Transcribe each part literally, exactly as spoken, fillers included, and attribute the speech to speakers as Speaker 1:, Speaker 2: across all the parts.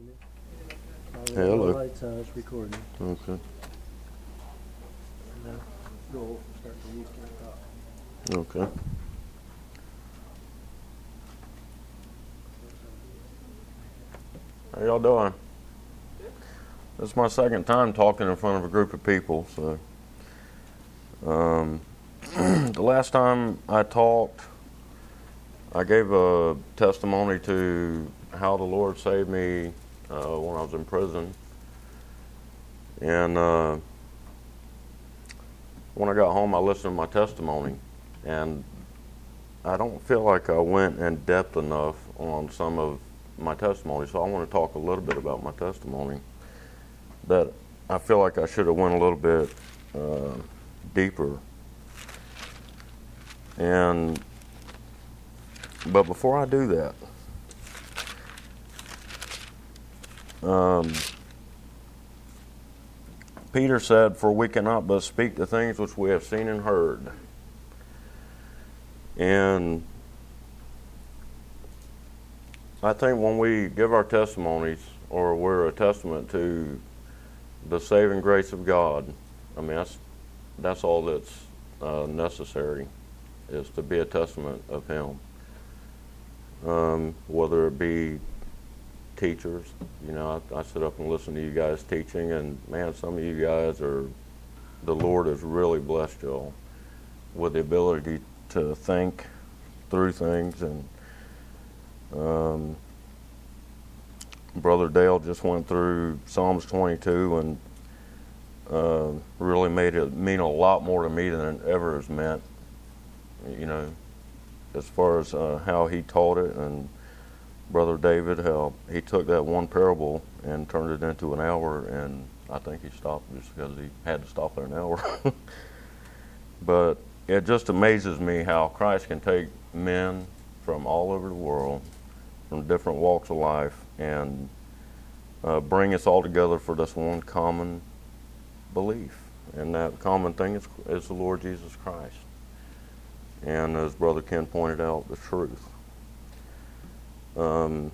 Speaker 1: Hello.
Speaker 2: Lights on, it's recording.
Speaker 1: Okay.
Speaker 2: Now, go, start from you, start talking.
Speaker 1: Okay. How y'all doing? This is my second time talking in front of a group of people. So, um, the last time I talked, I gave a testimony to how the Lord saved me uh, when I was in prison. And uh, when I got home, I listened to my testimony, and I don't feel like I went in depth enough on some of my testimony. So I want to talk a little bit about my testimony that I feel like I should have went a little bit uh, deeper. And but before I do that, um, Peter said, "For we cannot but speak the things which we have seen and heard." And I think when we give our testimonies, or we're a testament to the saving grace of God, I mean, that's, that's all that's uh, necessary, is to be a testament of Him. Um, whether it be teachers, you know, I, I sit up and listen to you guys teaching, and man, some of you guys are, the Lord has really blessed y'all with the ability to think through things. And um, Brother Dale just went through Psalms twenty-two and uh, really made it mean a lot more to me than it ever has meant, you know, as far as uh, how he taught it. And Brother David, how he took that one parable and turned it into an hour, and I think he stopped just because he had to stop at an hour. But it just amazes me how Christ can take men from all over the world, from different walks of life, and uh, bring us all together for this one common belief. And that common thing is, is the Lord Jesus Christ. And as Brother Ken pointed out, the truth. Um,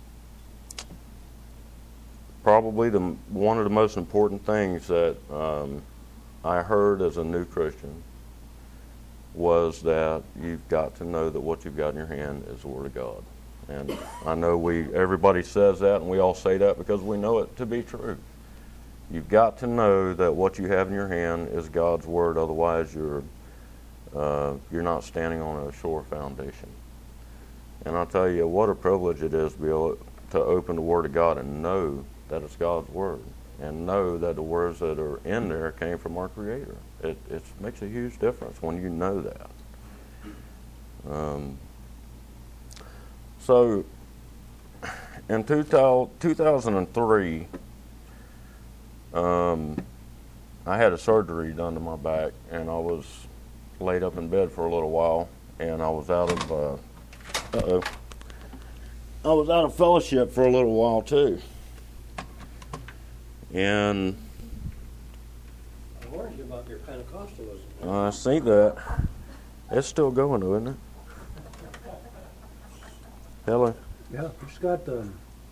Speaker 1: probably the one of the most important things that um, I heard as a new Christian was that you've got to know that what you've got in your hand is the Word of God. And I know we everybody says that, and we all say that because we know it to be true. You've got to know that what you have in your hand is God's Word, otherwise you're uh, you're not standing on a sure foundation. And I'll tell you what a privilege it is to be able to open the Word of God and know that it's God's Word, and know that the words that are in there came from our Creator. It, it makes a huge difference when you know that. Um, so, in two thousand three, um, I had a surgery done to my back, and I was laid up in bed for a little while, and I was out of uh, Uh-oh. I was out of fellowship for a little while too. And
Speaker 2: I warned you about your Pentecostalism.
Speaker 1: I see that. It's still going though, isn't it? Hello?
Speaker 2: Yeah, it's got the.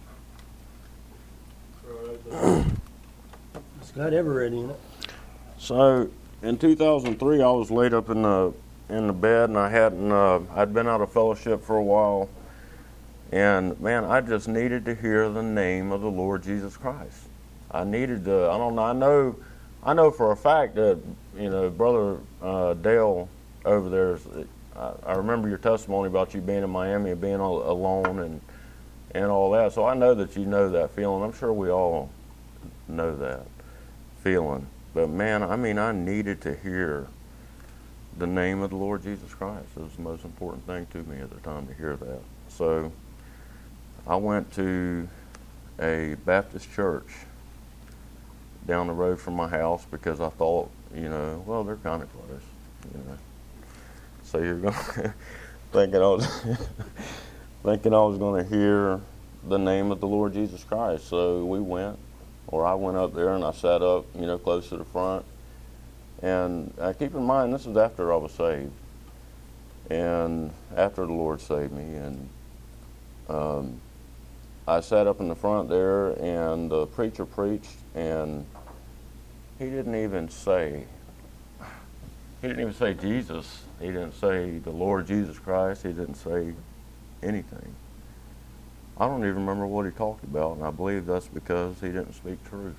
Speaker 2: It's got everybody in it.
Speaker 1: So in two thousand three, I was laid up in the in the bed, and I hadn't uh, I'd been out of fellowship for a while, and man, I just needed to hear the name of the Lord Jesus Christ. I needed to. I don't know. I know. I know for a fact that, you know, Brother uh, Dale over there is, I, I remember your testimony about you being in Miami and being all alone and and all that. So I know that you know that feeling. I'm sure we all know that feeling. But man, I mean, I needed to hear the name of the Lord Jesus Christ. It was the most important thing to me at the time to hear that. So I went to a Baptist church down the road from my house because I thought, you know, well, they're kind of close, you know. So you're going thinking I was thinking I was going to hear the name of the Lord Jesus Christ. So we went, or I went up there and I sat up, you know, close to the front. And uh, keep in mind, this was after I was saved, and after the Lord saved me. And um, I sat up in the front there, and the preacher preached, and he didn't even say, he didn't even say Jesus. He didn't say the Lord Jesus Christ. He didn't say anything. I don't even remember what he talked about, and I believe that's because he didn't speak truth.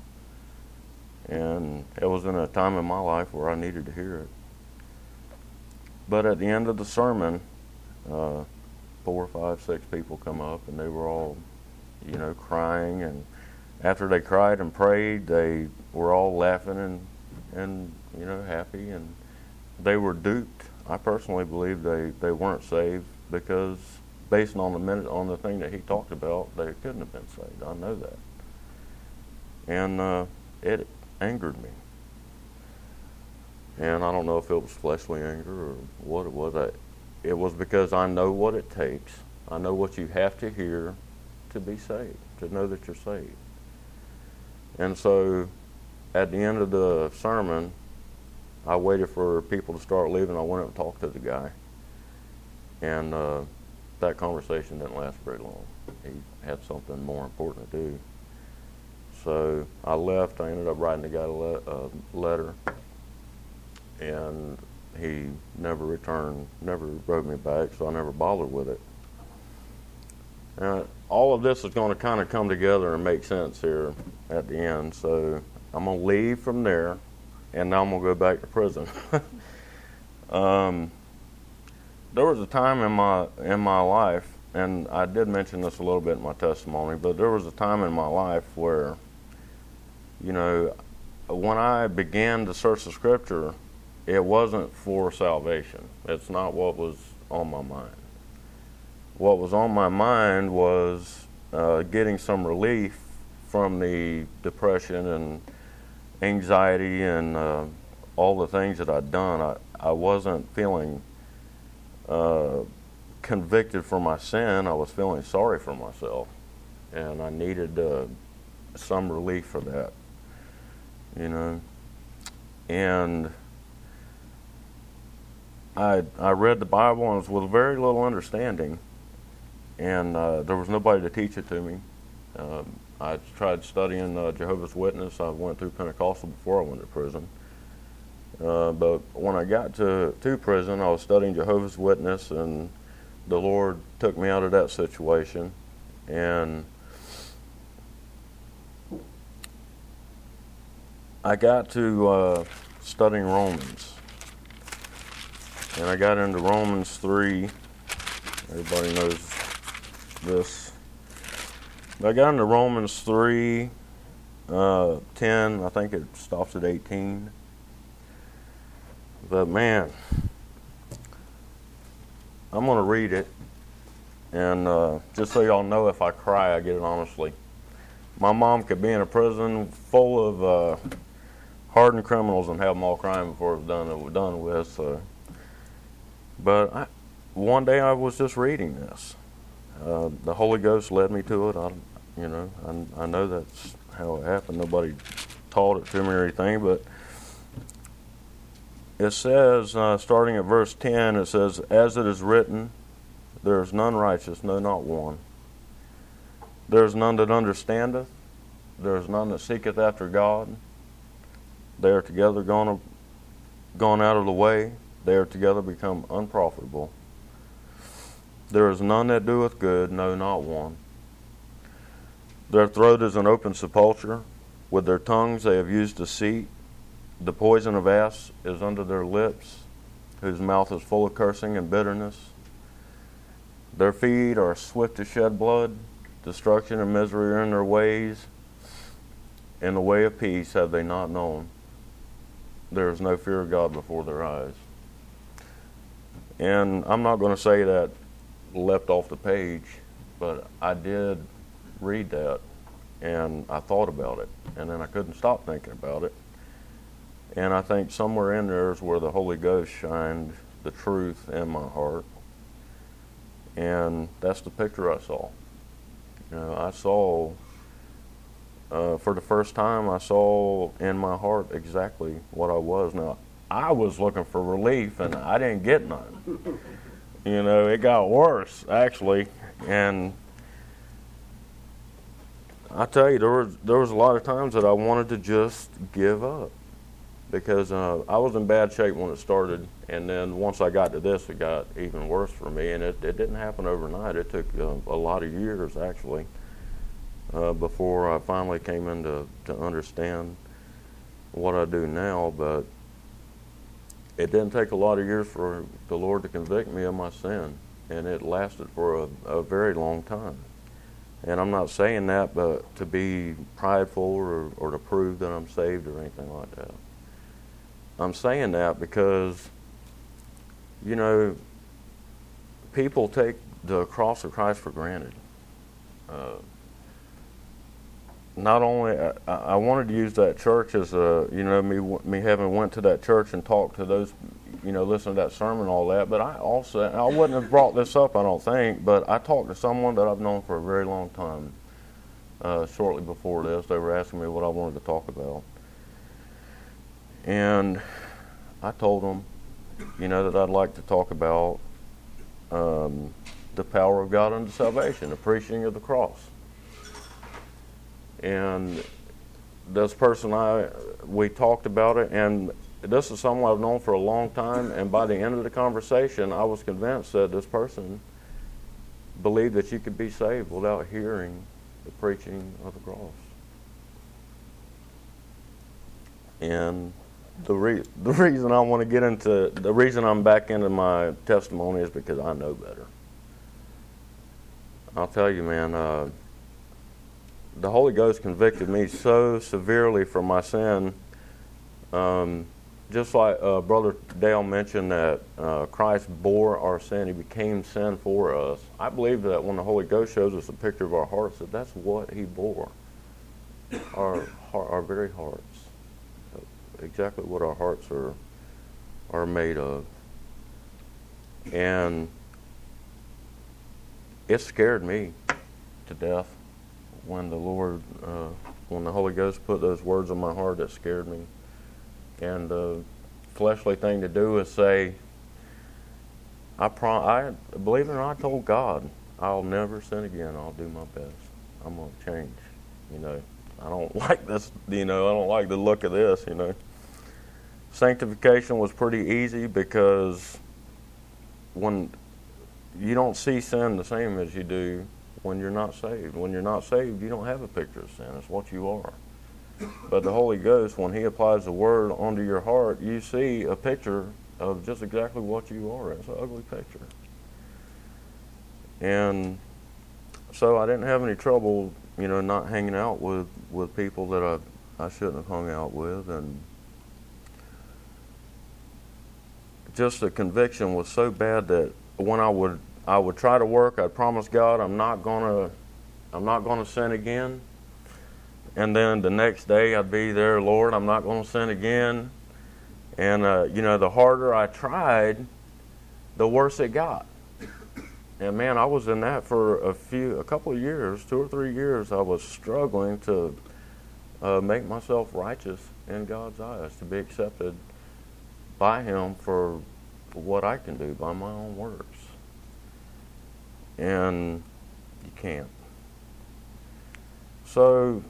Speaker 1: And it was in a time in my life where I needed to hear it. But at the end of the sermon, uh, four, five, six people come up, and they were all, you know, crying. And after they cried and prayed, they were all laughing and, and you know, happy. And they were duped. I personally believe they, they weren't saved because, based on the minute on the thing that he talked about, they couldn't have been saved. I know that. And uh, it angered me. And I don't know if it was fleshly anger or what it was. I, it was because I know what it takes. I know what you have to hear to be saved, to know that you're saved. And so at the end of the sermon, I waited for people to start leaving. I went up and talked to the guy. And uh, that conversation didn't last very long. He had something more important to do. So I left. I ended up writing the guy a le- uh, letter. And he never returned, never wrote me back, so I never bothered with it. Uh, all of this is going to kind of come together and make sense here at the end. So I'm going to leave from there, and now I'm going to go back to prison. um, there was a time in my in my life, and I did mention this a little bit in my testimony, but there was a time in my life where, you know, when I began to search the Scripture, it wasn't for salvation. It's not what was on my mind. What was on my mind was uh, getting some relief from the depression and anxiety and uh, all the things that I'd done. I, I wasn't feeling uh, convicted for my sin. I was feeling sorry for myself. And I needed uh, some relief for that, you know. And I I read the Bible and it was with very little understanding, and uh, there was nobody to teach it to me. Um, I tried studying uh, Jehovah's Witness. I went through Pentecostal before I went to prison. Uh, but when I got to, to prison, I was studying Jehovah's Witness, and the Lord took me out of that situation. And I got to uh, studying Romans. And I got into Romans three. Everybody knows this. I got into Romans three, uh, ten. I think it stops at eighteen. But man, I'm going to read it. And uh, just so y'all know, if I cry, I get it honestly. My mom could be in a prison full of uh, hardened criminals and have them all crying before it was done, it was done with. So. But I, one day I was just reading this. Uh, the Holy Ghost led me to it. I, you know, I, I know that's how it happened. Nobody taught it to me or anything, but it says, uh, starting at verse ten, it says, "As it is written, there is none righteous, no, not one. There is none that understandeth. There is none that seeketh after God. They are together gone, gone out of the way. They are together become unprofitable. There is none that doeth good, no, not one. Their throat is an open sepulchre. With their tongues they have used deceit. The poison of asps is under their lips, whose mouth is full of cursing and bitterness. Their feet are swift to shed blood. Destruction and misery are in their ways. In the way of peace have they not known. There is no fear of God before their eyes." And I'm not going to say that leapt off the page, but I did read that, and I thought about it, and then I couldn't stop thinking about it. And I think somewhere in there is where the Holy Ghost shined the truth in my heart, and that's the picture I saw. You know, I saw, uh, for the first time, I saw in my heart exactly what I was. Now, I was looking for relief, and I didn't get none. You know, it got worse, actually. And I tell you, there was there was a lot of times that I wanted to just give up because uh, I was in bad shape when it started, and then once I got to this, it got even worse for me, and it, it didn't happen overnight. It took uh, a lot of years actually uh, before I finally came into to understand what I do now. But it didn't take a lot of years for the Lord to convict me of my sin, and it lasted for a, a very long time. And I'm not saying that but to be prideful or, or to prove that I'm saved or anything like that. I'm saying that because, you know, people take the cross of Christ for granted. Uh, not only, I, I wanted to use that church as a, you know, me me having went to that church and talked to those, you know, listened to that sermon and all that, but I also, I wouldn't have brought this up, I don't think, but I talked to someone that I've known for a very long time uh, shortly before this. They were asking me what I wanted to talk about. And I told them, you know, that I'd like to talk about um, the power of God unto salvation, the preaching of the cross. And this person, I we talked about it, and this is someone I've known for a long time, and by the end of the conversation, I was convinced that this person believed that you could be saved without hearing the preaching of the cross. And the re- the reason I want to get into, the reason I'm back into my testimony is because I know better. I'll tell you, man, uh, the Holy Ghost convicted me so severely for my sin. Um, just like uh, Brother Dale mentioned that uh, Christ bore our sin, He became sin for us. I believe that when the Holy Ghost shows us a picture of our hearts, that that's what He bore, our our very hearts, exactly what our hearts are are made of. And it scared me to death when the Lord, uh, when the Holy Ghost put those words in my heart. It scared me. And the fleshly thing to do is say, I, prom- I believe it or not, I told God, I'll never sin again. I'll do my best. I'm going to change. You know, I don't like this, you know, I don't like the look of this, you know. Sanctification was pretty easy because when you don't see sin the same as you do when you're not saved. When you're not saved, you don't have a picture of sin. It's what you are. But the Holy Ghost, when He applies the Word onto your heart, you see a picture of just exactly what you are. It's an ugly picture. And so I didn't have any trouble, you know, not hanging out with, with people that I, I shouldn't have hung out with. And just the conviction was so bad that when I would I would try to work, I'd promise God I'm not gonna I'm not gonna sin again. And then the next day I'd be there, Lord, I'm not gonna sin again. And uh, you know, the harder I tried, the worse it got. And man, I was in that for a few a couple of years, two or three years. I was struggling to uh, make myself righteous in God's eyes, to be accepted by Him for what I can do by my own works. And you can't. So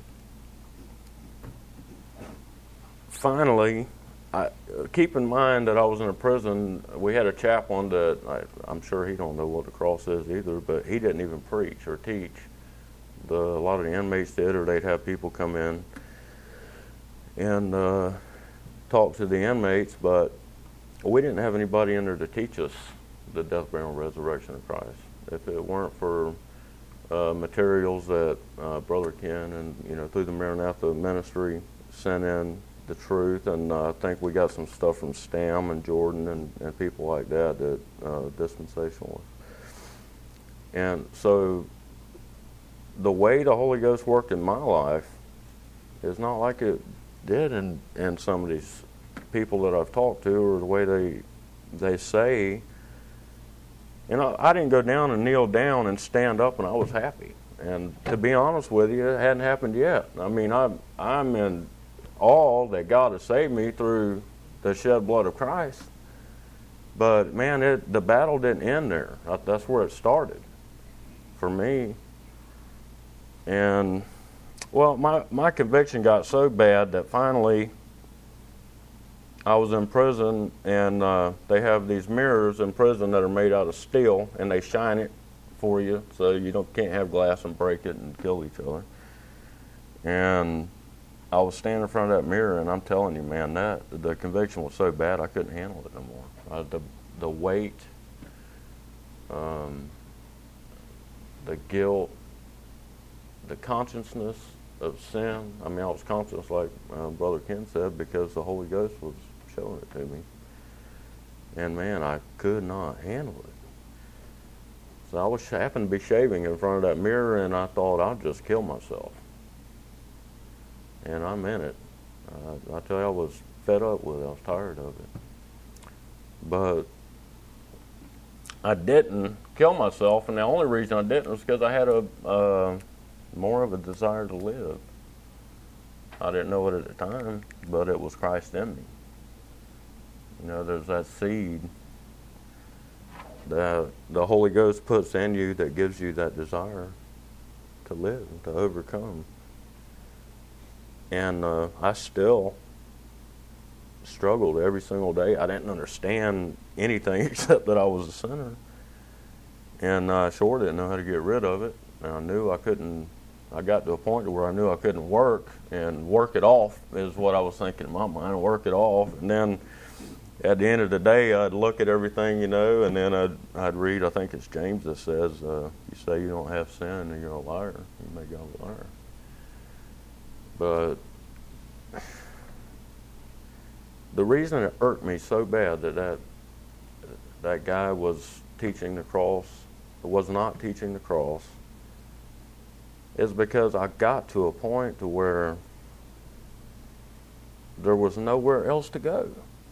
Speaker 1: finally, I, keep in mind that I was in a prison. We had a chaplain that I, I'm sure he don't know what the cross is either, but he didn't even preach or teach. The, a lot of the inmates did, or they'd have people come in and uh, talk to the inmates, but we didn't have anybody in there to teach us the death, burial, and resurrection of Christ. If it weren't for uh, materials that uh, Brother Ken and, you know, through the Maranatha ministry sent in the truth, and uh, I think we got some stuff from Stam and Jordan and, and people like that, that uh, dispensationalists. And so the way the Holy Ghost worked in my life is not like it did in, in some of these people that I've talked to, or the way they they say. You know, I didn't go down and kneel down and stand up and I was happy. And to be honest with you, it hadn't happened yet. I mean, I'm, I'm in awe that God has saved me through the shed blood of Christ. But man, it, the battle didn't end there. That's where it started for me. And Well, my, my conviction got so bad that finally I was in prison, and uh, they have these mirrors in prison that are made out of steel, and they shine it for you so you don't can't have glass and break it and kill each other. And I was standing in front of that mirror, and I'm telling you, man, that the conviction was so bad I couldn't handle it no more. Uh, the the weight, um, the guilt, the consciousness of sin. I mean, I was conscious, like uh, Brother Ken said, because the Holy Ghost was showing it to me. And man, I could not handle it. So I was happened to be shaving in front of that mirror, and I thought I'll just kill myself. And I meant it. Uh, I tell you, I was fed up with it. I was tired of it. But I didn't kill myself, and the only reason I didn't was because I had a uh, more of a desire to live. I didn't know it at the time, but it was Christ in me. You know, there's that seed that the Holy Ghost puts in you that gives you that desire to live, to overcome. And uh, I still struggled every single day. I didn't understand anything except that I was a sinner. And I sure didn't know how to get rid of it. And I knew I couldn't, I got to a point where I knew I couldn't work, and work it off is what I was thinking in my mind, work it off. And then at the end of the day, I'd look at everything, you know, and then I'd, I'd read, I think it's James that says, uh, you say you don't have sin, and you're a liar. You make God a liar. But the reason it irked me so bad that that, that guy was teaching the cross, was not teaching the cross, is because I got to a point to where there was nowhere else to go.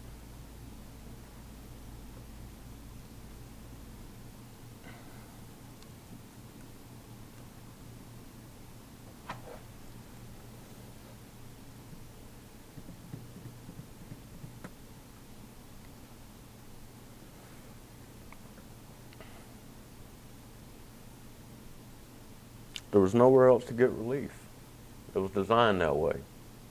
Speaker 1: There was nowhere else to get relief. It was designed that way.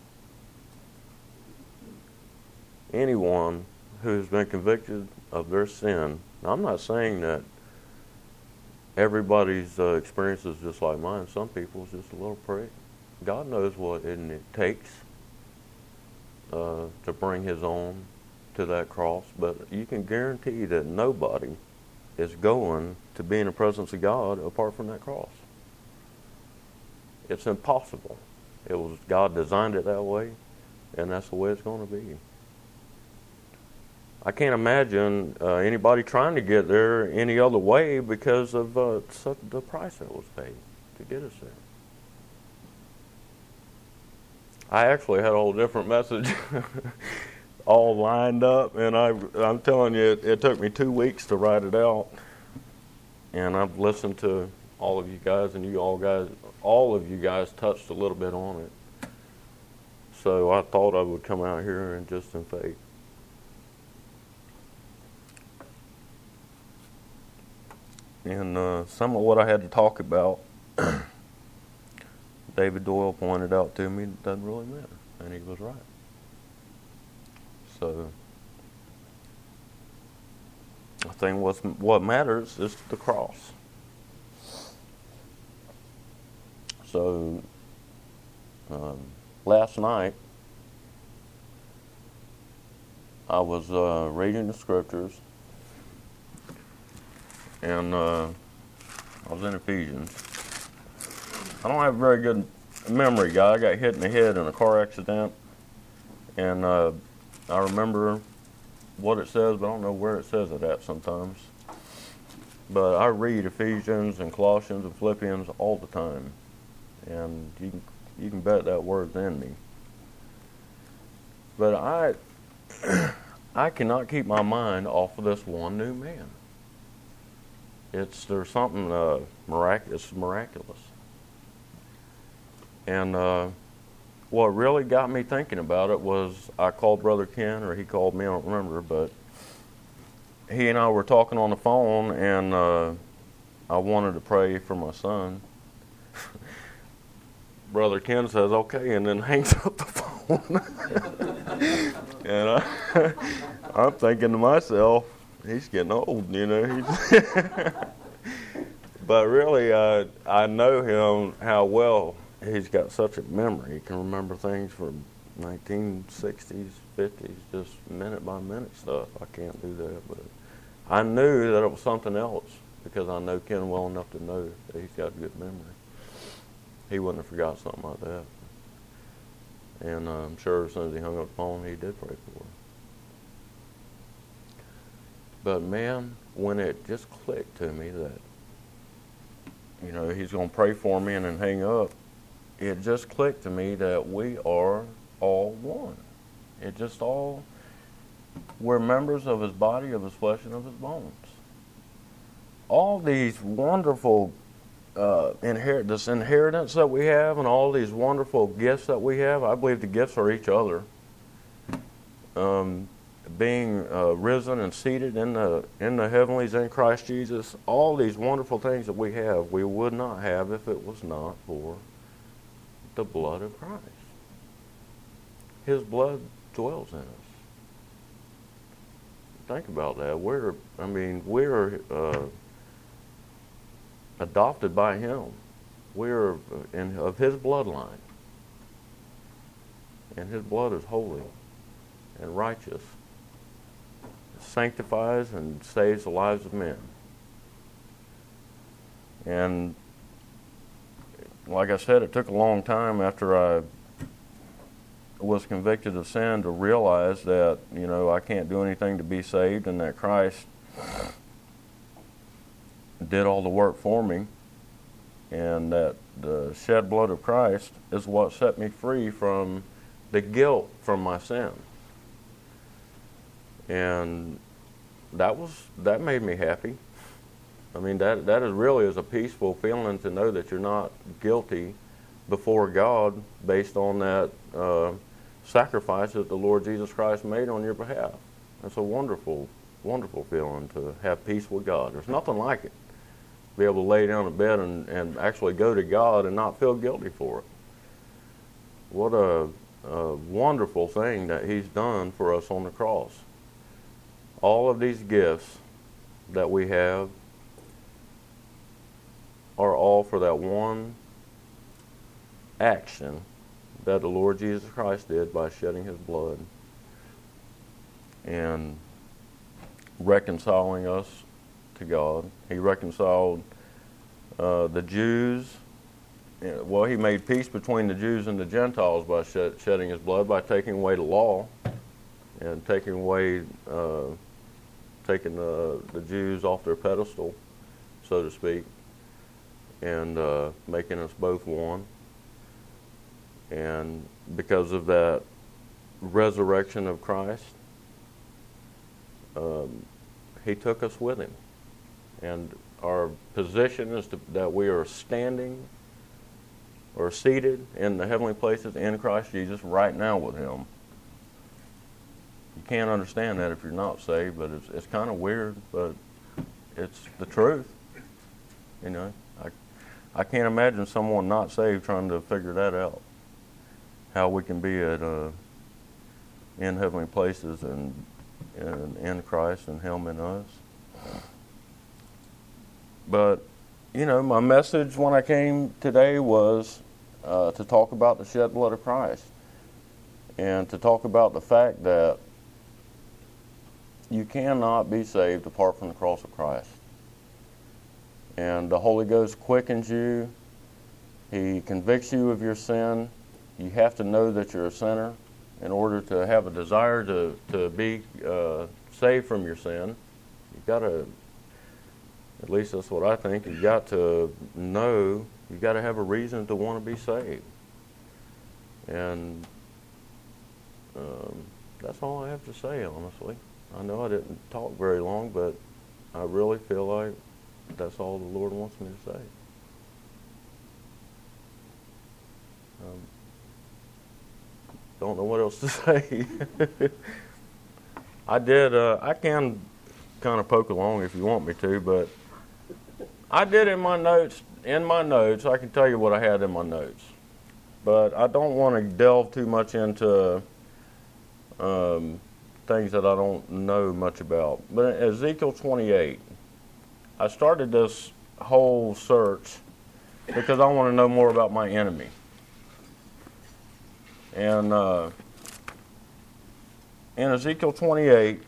Speaker 1: Anyone who's been convicted of their sin, now I'm not saying that everybody's uh, experience is just like mine. Some people's just a little prick. God knows what it takes uh, to bring His own to that cross, but you can guarantee that nobody is going to be in the presence of God apart from that cross. It's impossible. It was God designed it that way, and that's the way it's going to be. I can't imagine uh, anybody trying to get there any other way because of uh, such the price that was paid to get us there. I actually had a whole different message all lined up, and I, I'm telling you, it, it took me two weeks to write it out. And I've listened to all of you guys, and you all guys, all of you guys touched a little bit on it. So I thought I would come out here and just in faith. And uh, some of what I had to talk about, David Doyle pointed out to me, doesn't really matter, and he was right. So I think what's, what matters is the cross. So um, last night I was uh, reading the scriptures, and uh, I was in Ephesians. I don't have a very good memory, guy. I got hit in the head in a car accident, and uh, I remember what it says, but I don't know where it says it at sometimes. But I read Ephesians and Colossians and Philippians all the time. And you can, you can bet that word's in me. But I I cannot keep my mind off of this one new man. It's there's something uh, miraculous, miraculous. And uh, what really got me thinking about it was I called Brother Ken, or he called me, I don't remember, but he and I were talking on the phone, and uh, I wanted to pray for my son. Brother Ken says, okay, and then hangs up the phone. And I, I'm thinking to myself, he's getting old, you know. He's but really, uh, I know him, how well he's got such a memory. He can remember things from nineteen sixties, fifties, just minute by minute stuff. I can't do that, but I knew that it was something else because I know Ken well enough to know that he's got a good memory. He wouldn't have forgot something like that. And uh, I'm sure as soon as he hung up the phone, he did pray for her. But man, when it just clicked to me that, you know, he's going to pray for me and then hang up, it just clicked to me that we are all one. It just all, we're members of his body, of his flesh, and of his bones. All these wonderful uh, inherit this inheritance that we have and all these wonderful gifts that we have, I believe the gifts are each other. Um, being uh, risen and seated in the in the heavenlies in Christ Jesus, all these wonderful things that we have, we would not have if it was not for the blood of Christ. His blood dwells in us. Think about that. We're, I mean, we're uh, adopted by Him. We're in, of His bloodline. And His blood is holy and righteous. It sanctifies and saves the lives of men. And like I said, it took a long time after I was convicted of sin to realize that, you know, I can't do anything to be saved and that Christ did all the work for me and that the shed blood of Christ is what set me free from the guilt from my sin. And that was, that made me happy. I mean, that that is really is a peaceful feeling to know that you're not guilty before God based on that uh, sacrifice that the Lord Jesus Christ made on your behalf. It's a wonderful, wonderful feeling to have peace with God. There's nothing like it. Be able to lay down in bed and, and actually go to God and not feel guilty for it. What a, a wonderful thing that He's done for us on the cross. All of these gifts that we have are all for that one action that the Lord Jesus Christ did by shedding His blood and reconciling us to God. He reconciled uh, the Jews. Well, He made peace between the Jews and the Gentiles by shed, shedding His blood, by taking away the law and taking away, uh, taking the, the Jews off their pedestal, so to speak, and uh, making us both one. And because of that resurrection of Christ, um, He took us with Him. And our position is to, that we are standing or seated in the heavenly places in Christ Jesus right now with Him. You can't understand that if you're not saved, but it's, it's kind of weird, but it's the truth. You know, I, I can't imagine someone not saved trying to figure that out. How we can be at uh, in heavenly places and, and in Christ and Him in us. But, you know, my message when I came today was uh, to talk about the shed blood of Christ and to talk about the fact that you cannot be saved apart from the cross of Christ. And the Holy Ghost quickens you. He convicts you of your sin. You have to know that you're a sinner in order to have a desire to, to be uh, saved from your sin. You've got to, at least that's what I think, you've got to know, you've got to have a reason to want to be saved. And um, that's all I have to say, honestly. I know I didn't talk very long, but I really feel like that's all the Lord wants me to say. Um, don't know what else to say. I did, uh, I can kind of poke along if you want me to, but I did in my notes, in my notes, I can tell you what I had in my notes. but I don't want to delve too much into um, things that I don't know much about. But in Ezekiel twenty-eight, I started this whole search because I want to know more about my enemy. And uh, in Ezekiel twenty-eight,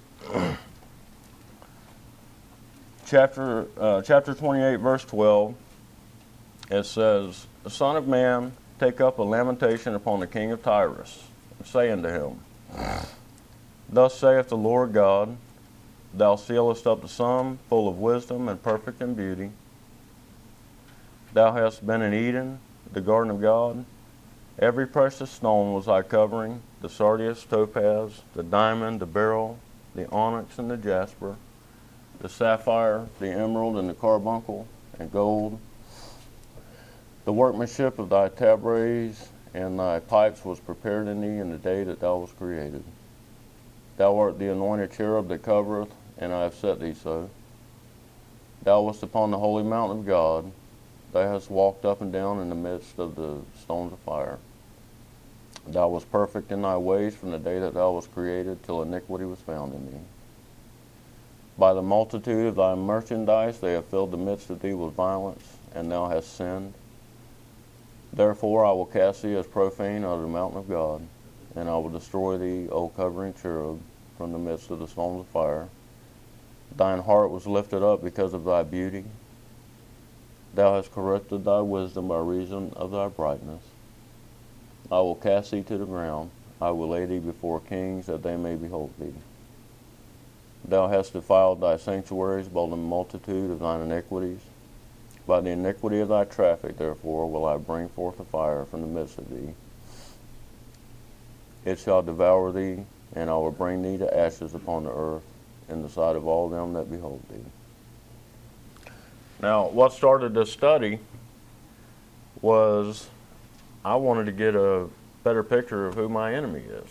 Speaker 1: chapter uh, chapter twenty-eight, verse twelve, it says, "The Son of Man, take up a lamentation upon the king of Tyrus, and say unto him, Thus saith the Lord God, Thou sealest up the sum, full of wisdom and perfect in beauty. Thou hast been in Eden, the garden of God. Every precious stone was thy covering, the sardius, topaz, the diamond, the beryl, the onyx, and the jasper, the sapphire, the emerald, and the carbuncle, and gold. The workmanship of thy tabrets and thy pipes was prepared in thee in the day that thou wast created. Thou art the anointed cherub that covereth, and I have set thee so. Thou wast upon the holy mountain of God. Thou hast walked up and down in the midst of the stones of fire. Thou wast perfect in thy ways from the day that thou wast created till iniquity was found in thee. By the multitude of thy merchandise they have filled the midst of thee with violence, and thou hast sinned. Therefore I will cast thee as profane out of the mountain of God, and I will destroy thee, O covering cherub, from the midst of the stones of fire. Thine heart was lifted up because of thy beauty. Thou hast corrupted thy wisdom by reason of thy brightness. I will cast thee to the ground. I will lay thee before kings, that they may behold thee. Thou hast defiled thy sanctuaries by the multitude of thine iniquities. By the iniquity of thy traffic, therefore, will I bring forth a fire from the midst of thee. It shall devour thee, and I will bring thee to ashes upon the earth, in the sight of all them that behold thee." Now, what started this study was I wanted to get a better picture of who my enemy is.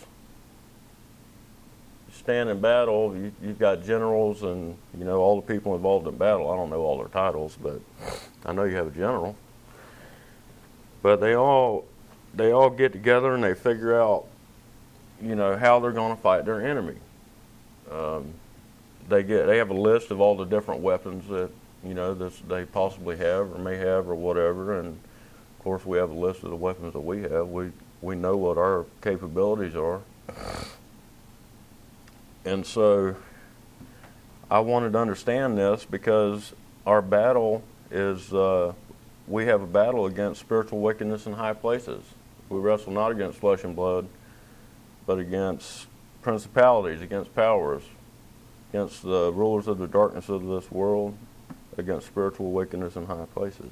Speaker 1: You stand in battle, you, you've got generals and, you know, all the people involved in battle. I don't know all their titles, but I know you have a general. But they all, they all get together and they figure out, you know, how they're going to fight their enemy. Um, they get, they have a list of all the different weapons that, you know, this, they possibly have or may have or whatever, and of course we have a list of the weapons that we have. We we know what our capabilities are, and so I wanted to understand this because our battle is uh, we have a battle against spiritual wickedness in high places. We wrestle not against flesh and blood, but against principalities, against powers, against the rulers of the darkness of this world, against spiritual wickedness in high places.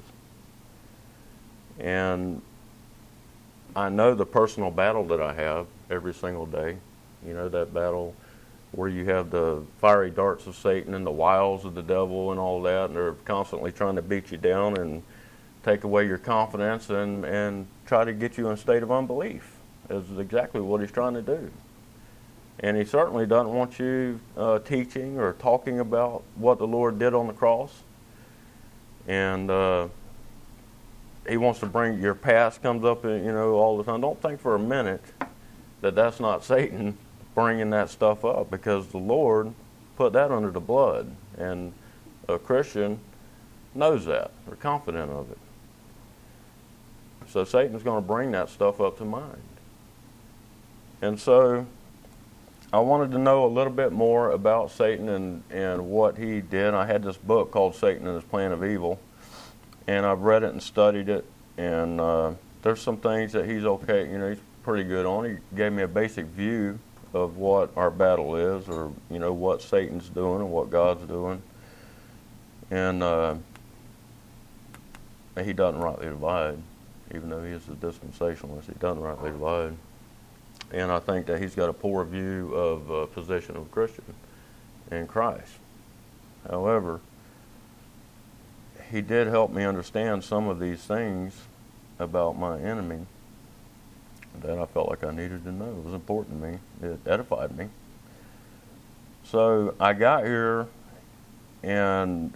Speaker 1: And I know the personal battle that I have every single day. You know, that battle where you have the fiery darts of Satan and the wiles of the devil and all that, and they're constantly trying to beat you down and take away your confidence and, and try to get you in a state of unbelief, is exactly what he's trying to do. And he certainly doesn't want you uh, teaching or talking about what the Lord did on the cross. And uh, he wants to bring, your past comes up, you know, all the time. Don't think for a minute that that's not Satan bringing that stuff up, because the Lord put that under the blood, and a Christian knows that. They're confident of it. So Satan's going to bring that stuff up to mind. And so I wanted to know a little bit more about Satan and, and what he did. I had this book called Satan and His Plan of Evil, and I've read it and studied it, and uh, there's some things that he's okay, you know, he's pretty good on. He gave me a basic view of what our battle is, or, you know, what Satan's doing and what God's doing. And uh, he doesn't rightly divide, even though he is a dispensationalist. He doesn't rightly divide. And I think that he's got a poor view of uh, position of a Christian in Christ. However, he did help me understand some of these things about my enemy that I felt like I needed to know. It was important to me. It edified me. So I got here, and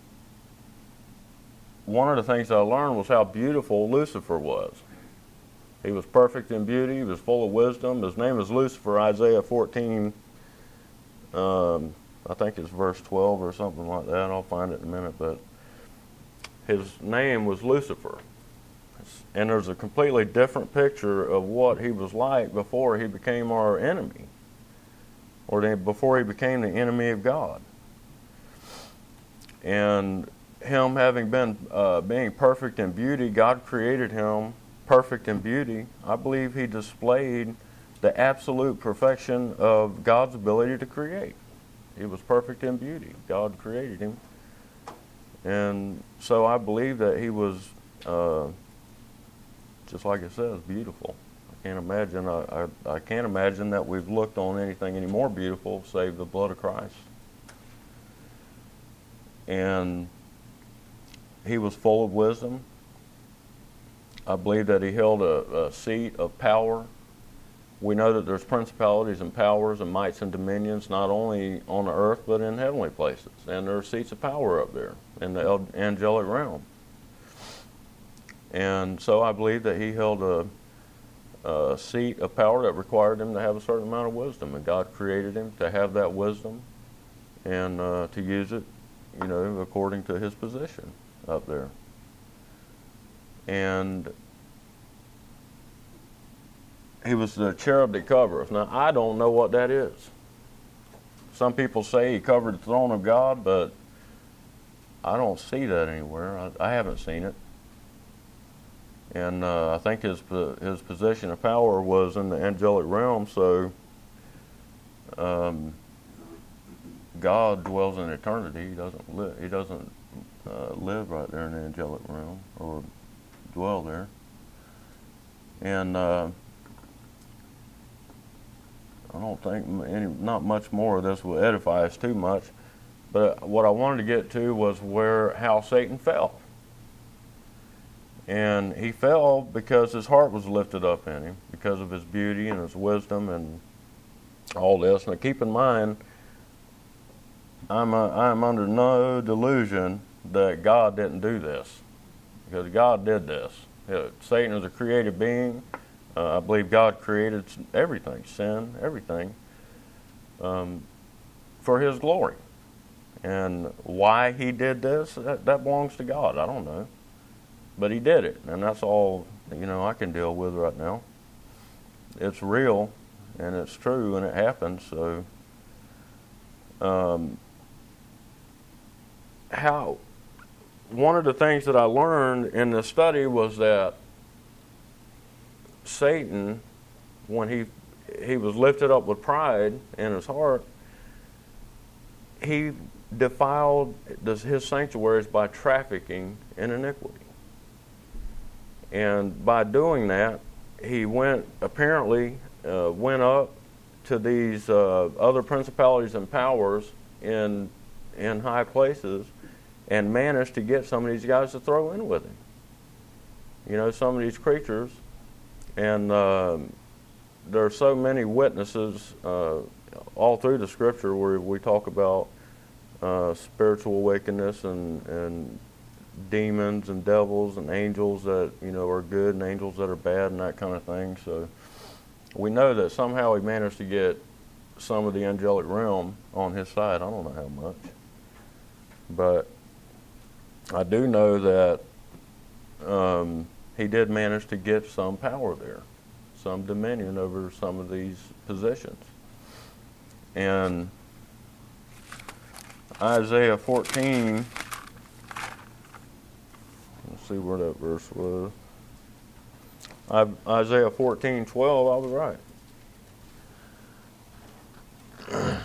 Speaker 1: one of the things I learned was how beautiful Lucifer was. He was perfect in beauty. He was full of wisdom. His name is Lucifer. Isaiah fourteen, um, I think it's verse twelve or something like that. I'll find it in a minute. But his name was Lucifer. And there's a completely different picture of what he was like before he became our enemy, or they, before he became the enemy of God. And him having been uh, being perfect in beauty, God created him perfect in beauty. I believe he displayed the absolute perfection of God's ability to create. He was perfect in beauty. God created him. And so I believe that he was, uh, just like it says, beautiful. I can't imagine, I, I, I can't imagine that we've looked on anything any more beautiful save the blood of Christ. And he was full of wisdom. I believe that he held a, a seat of power. We know that there's principalities and powers and mights and dominions not only on the earth but in heavenly places. And there are seats of power up there in the angelic realm. And so I believe that he held a, a seat of power that required him to have a certain amount of wisdom. And God created him to have that wisdom and uh, to use it, you know, according to his position up there. And he was the cherub that covereth. Now, I don't know what that is. Some people say he covered the throne of God, but I don't see that anywhere. I, I haven't seen it. And uh, I think his his position of power was in the angelic realm, so um, God dwells in eternity. He doesn't live. He doesn't uh, live right there in the angelic realm or dwell there. And uh, I don't think any, not much more of this will edify us too much. But what I wanted to get to was where how Satan fell. And he fell because his heart was lifted up in him, because of his beauty and his wisdom and all this. Now keep in mind, I'm, a, I'm under no delusion that God didn't do this, because God did this. Yeah, Satan is a created being. Uh, I believe God created everything, sin, everything, um, for his glory. And why he did this, that, that belongs to God. I don't know. But he did it, and that's all, you know, I can deal with right now. It's real, and it's true, and it happened. So, um, how one of the things that I learned in this study was that Satan, when he he was lifted up with pride in his heart, he defiled his sanctuaries by trafficking in iniquity. And by doing that, he went, apparently, uh, went up to these uh, other principalities and powers in, in high places and managed to get some of these guys to throw in with him. You know, some of these creatures. And uh, there are so many witnesses uh, all through the scripture where we talk about uh, spiritual wickedness and, and demons and devils and angels that, you know, are good and angels that are bad and that kind of thing. So we know that somehow he managed to get some of the angelic realm on his side. I don't know how much. But I do know that um, he did manage to get some power there, some dominion over some of these positions. And Isaiah fourteen, let's see where that verse was. I, Isaiah fourteen twelve, I was right.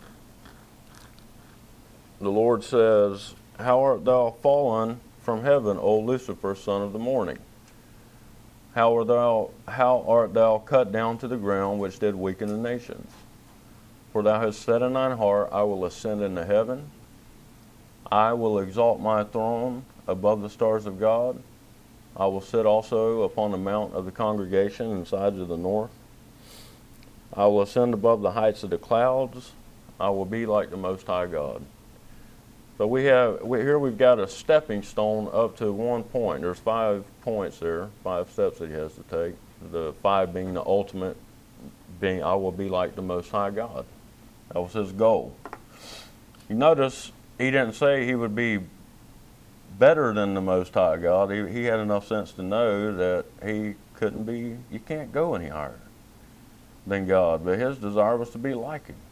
Speaker 1: The Lord says, "How art thou fallen from heaven, O Lucifer, son of the morning? How art thou, how art thou cut down to the ground, which did weaken the nations? For thou hast said in thine heart, I will ascend into heaven. I will exalt my throne above the stars of God. I will sit also upon the mount of the congregation in sides of the north. I will ascend above the heights of the clouds. I will be like the Most High God." So we have, we, here we've got a stepping stone up to one point. There's five points there, five steps that he has to take. The five being the ultimate, being I will be like the Most High God. That was his goal. You notice he didn't say he would be better than the Most High God. He, he had enough sense to know that he couldn't be, you can't go any higher than God. But his desire was to be like him.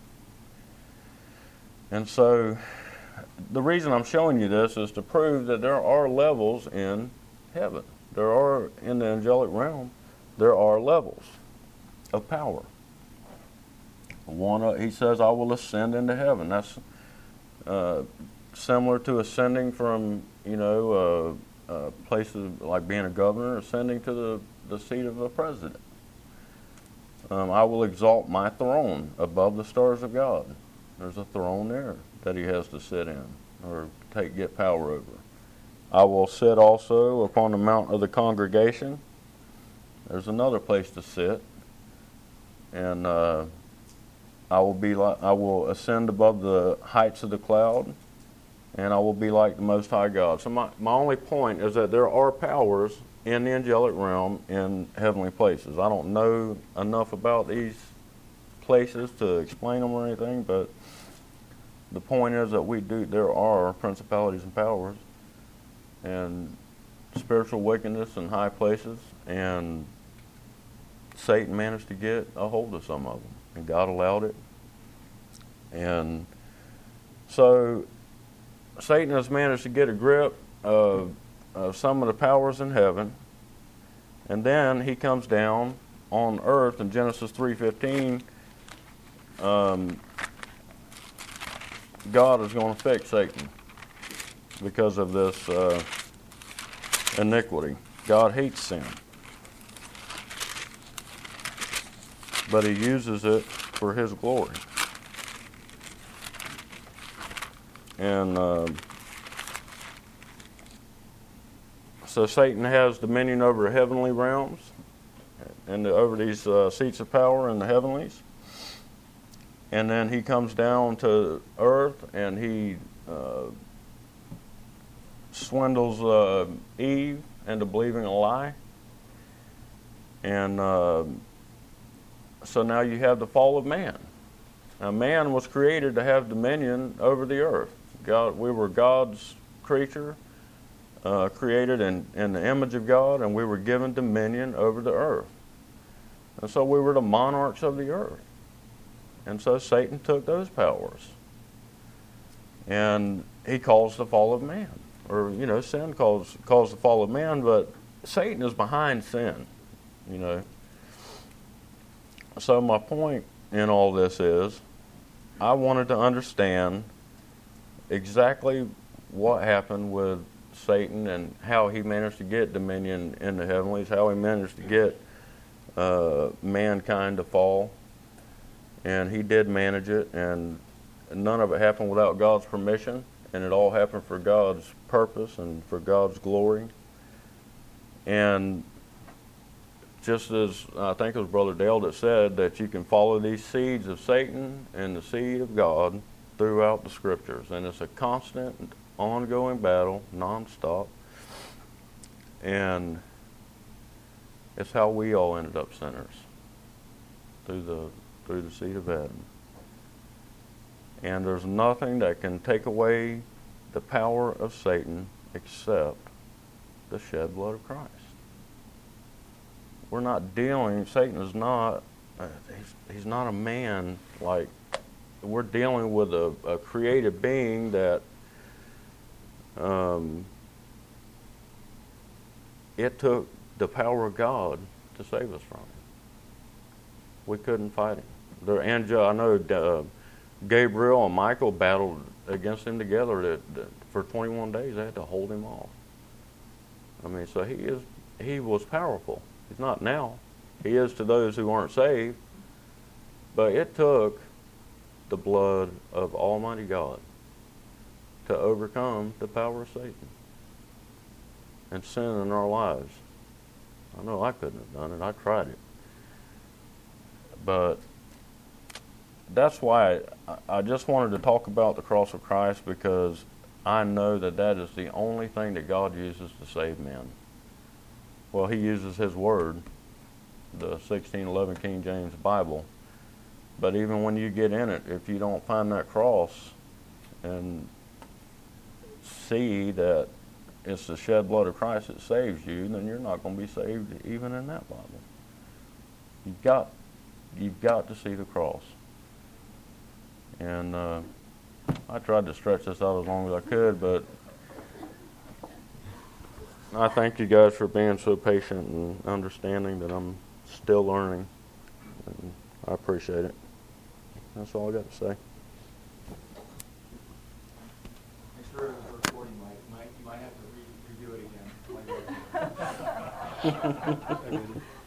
Speaker 1: And so the reason I'm showing you this is to prove that there are levels in heaven. There are, in the angelic realm, there are levels of power. One, uh, he says, I will ascend into heaven. That's uh, similar to ascending from, you know, uh, uh, places like being a governor, ascending to the, the seat of a president. Um, I will exalt my throne above the stars of God. There's a throne there that he has to sit in or take get power over. I will sit also upon the mount of the congregation. There's another place to sit. And uh, I will be like, I will ascend above the heights of the cloud, and I will be like the Most High God. So my, my only point is that there are powers in the angelic realm in heavenly places. I don't know enough about these places to explain them or anything, but the point is that we do, there are principalities and powers and spiritual wickedness in high places, and Satan managed to get a hold of some of them, and God allowed it. And so Satan has managed to get a grip of, of some of the powers in heaven, and then he comes down on earth in Genesis three fifteen. Um, God is going to fix Satan because of this uh, iniquity. God hates sin, but he uses it for his glory. And uh, so Satan has dominion over the heavenly realms and over these uh, seats of power in the heavenlies. And then he comes down to earth and he uh, swindles uh, Eve into believing a lie. And uh, so now you have the fall of man. Now man was created to have dominion over the earth. God, we were God's creature, uh, created in, in the image of God, and we were given dominion over the earth. And so we were the monarchs of the earth. And so Satan took those powers. And he caused the fall of man. Or, you know, sin caused, caused the fall of man, but Satan is behind sin, you know. So my point in all this is, I wanted to understand exactly what happened with Satan and how he managed to get dominion in the heavenlies, how he managed to get uh, mankind to fall. And he did manage it, and none of it happened without God's permission, and it all happened for God's purpose and for God's glory. And just as I think it was Brother Dale that said that you can follow these seeds of Satan and the seed of God throughout the scriptures, and it's a constant, ongoing battle, nonstop. And it's how we all ended up sinners, through the through the seed of Adam. And there's nothing that can take away the power of Satan except the shed blood of Christ. We're not dealing, Satan is not, uh, he's, he's not a man like, we're dealing with a, a created being that um, it took the power of God to save us from him. We couldn't fight him. There, angel, I know uh, Gabriel and Michael battled against him together that, that for twenty-one days. They had to hold him off. I mean, so he is, he was powerful. He's not now. He is to those who aren't saved. But it took the blood of Almighty God to overcome the power of Satan and sin in our lives. I know I couldn't have done it. I tried it. But that's why I, I just wanted to talk about the cross of Christ, because I know that that is the only thing that God uses to save men. Well, he uses his word the sixteen eleven King James Bible. But even when you get in it, if you don't find that cross and see that it's the shed blood of Christ that saves you, then you're not going to be saved even in that Bible. You've got, you've got to see the cross. And uh, I tried to stretch this out as long as I could, but I thank you guys for being so patient and understanding that I'm still learning. And I appreciate it. That's all I got to say.
Speaker 3: Make sure it was recording, Mike. Mike, you might have to re- redo it again. Like,
Speaker 2: I mean,